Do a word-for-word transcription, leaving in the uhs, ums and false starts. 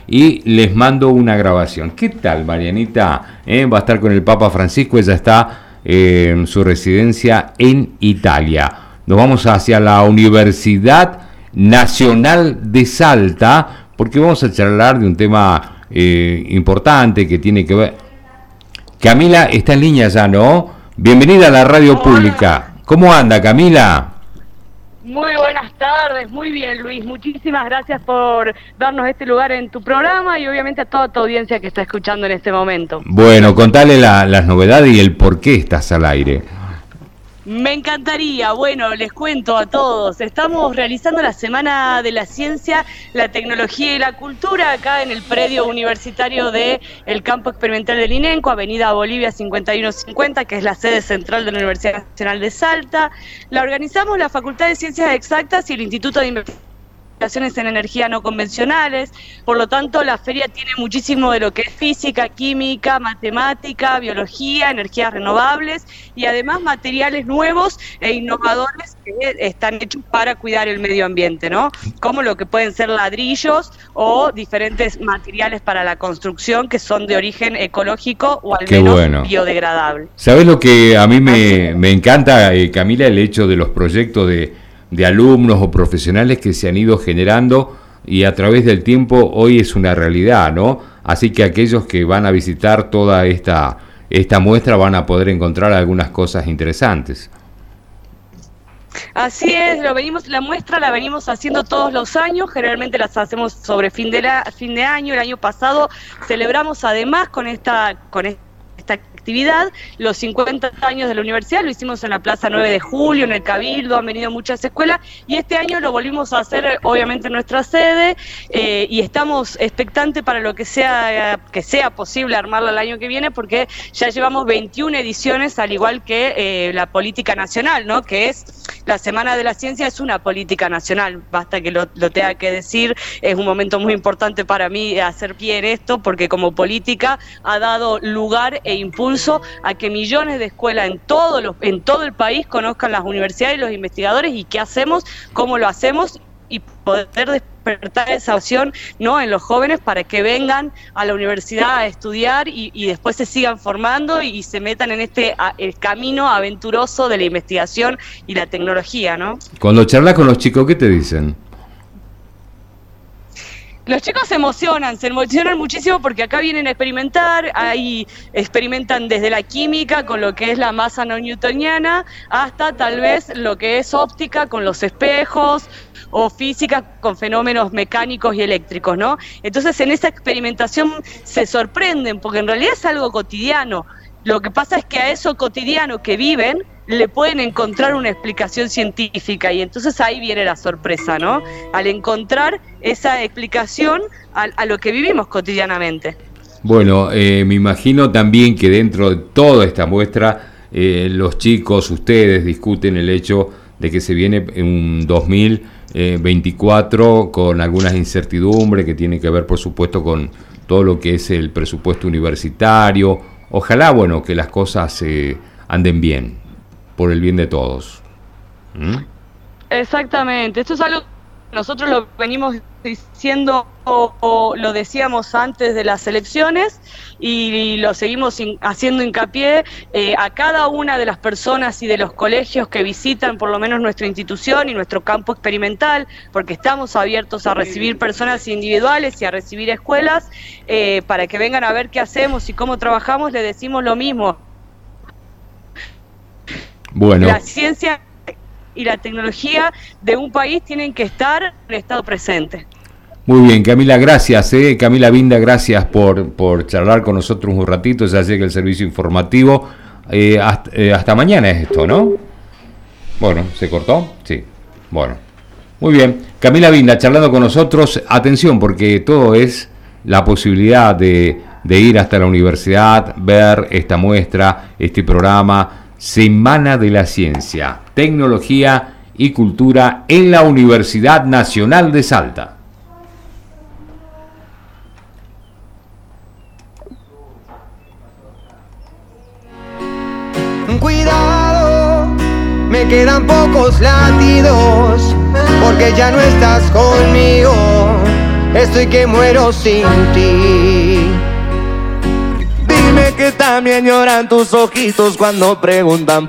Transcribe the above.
y les mando una grabación. ¿Qué tal, Marianita? ¿Eh? Va a estar con el Papa Francisco, ella está eh, en su residencia en Italia. Nos vamos hacia la Universidad Nacional de Salta, porque vamos a charlar de un tema eh, importante que tiene que ver... Camila está en línea ya, ¿no? Bienvenida a la radio Hola. Pública. ¿Cómo anda, Camila? Muy buenas tardes, muy bien, Luis. Muchísimas gracias por darnos este lugar en tu programa y obviamente a toda tu audiencia que está escuchando en este momento. Bueno, contale la, las novedades y el por qué estás al aire. Me encantaría. Bueno, les cuento a todos. Estamos realizando la Semana de la Ciencia, la Tecnología y la Cultura acá en el predio universitario del Campo Experimental del INENCO, Avenida Bolivia cincuenta y uno cincuenta, que es la sede central de la Universidad Nacional de Salta. La organizamos la Facultad de Ciencias Exactas y el Instituto de Investigación en energía no convencionales. Por lo tanto, la feria tiene muchísimo de lo que es física, química, matemática, biología, energías renovables y además materiales nuevos e innovadores que están hechos para cuidar el medio ambiente, ¿no? Como lo que pueden ser ladrillos o diferentes materiales para la construcción que son de origen ecológico o al Qué menos bueno. biodegradable. ¿Sabés lo que a mí me, me encanta, eh, Camila? El hecho de los proyectos de de alumnos o profesionales que se han ido generando y a través del tiempo hoy es una realidad, ¿no? Así que aquellos que van a visitar toda esta, esta muestra van a poder encontrar algunas cosas interesantes. Así es, lo venimos, la muestra la venimos haciendo todos los años, generalmente las hacemos sobre fin de, la, fin de año. El año pasado celebramos además con esta, con esta actividad los cincuenta años de la universidad, lo hicimos en la Plaza nueve de julio, en el Cabildo, han venido muchas escuelas y este año lo volvimos a hacer obviamente en nuestra sede eh, y estamos expectantes para lo que sea que sea posible armarla el año que viene, porque ya llevamos veintiuna ediciones, al igual que eh, la política nacional, ¿no? Que es la Semana de la Ciencia, es una política nacional, basta que lo, lo tenga que decir. Es un momento muy importante para mí hacer pie en esto, porque como política ha dado lugar e impulso a que millones de escuelas en todo, los, en todo el país conozcan las universidades y los investigadores y qué hacemos, cómo lo hacemos y poder despertar esa opción, ¿no?, en los jóvenes para que vengan a la universidad a estudiar y, y después se sigan formando y, y se metan en este a, el camino aventuroso de la investigación y la tecnología, ¿no? Cuando charlas con los chicos, ¿qué te dicen? Los chicos se emocionan, se emocionan muchísimo porque acá vienen a experimentar, ahí experimentan desde la química con lo que es la masa no newtoniana hasta tal vez lo que es óptica con los espejos o física con fenómenos mecánicos y eléctricos, ¿no? Entonces en esa experimentación se sorprenden porque en realidad es algo cotidiano. Lo que pasa es que a eso cotidiano que viven le pueden encontrar una explicación científica y entonces ahí viene la sorpresa, ¿no? Al encontrar esa explicación a, a lo que vivimos cotidianamente. Bueno, eh, me imagino también que dentro de toda esta muestra eh, los chicos, ustedes discuten el hecho de que se viene un dos mil veinticuatro con algunas incertidumbres que tienen que ver, por supuesto, con todo lo que es el presupuesto universitario. Ojalá, bueno, que las cosas eh, anden bien, por el bien de todos. ¿Mm? Exactamente, esto es algo que nosotros lo venimos diciendo o, o lo decíamos antes de las elecciones y, y lo seguimos in, haciendo hincapié eh, a cada una de las personas y de los colegios que visitan por lo menos nuestra institución y nuestro campo experimental, porque estamos abiertos a recibir personas individuales y a recibir escuelas eh, para que vengan a ver qué hacemos y cómo trabajamos. Le decimos lo mismo. Bueno. La ciencia y la tecnología de un país tienen que estar en estado presente. Muy bien, Camila, gracias. Eh. Camila Vinda, gracias por, por charlar con nosotros un ratito. Ya llega el servicio informativo. Eh, hasta, eh, hasta mañana es esto, ¿no? Bueno, ¿se cortó? Sí. Bueno, muy bien. Camila Vinda charlando con nosotros. Atención, porque todo es la posibilidad de, de ir hasta la universidad, ver esta muestra, este programa, Semana de la Ciencia, Tecnología y Cultura en la Universidad Nacional de Salta. Cuidado, me quedan pocos latidos, porque ya no estás conmigo. estoy que muero sin ti. Dime que también lloran tus ojitos cuando preguntan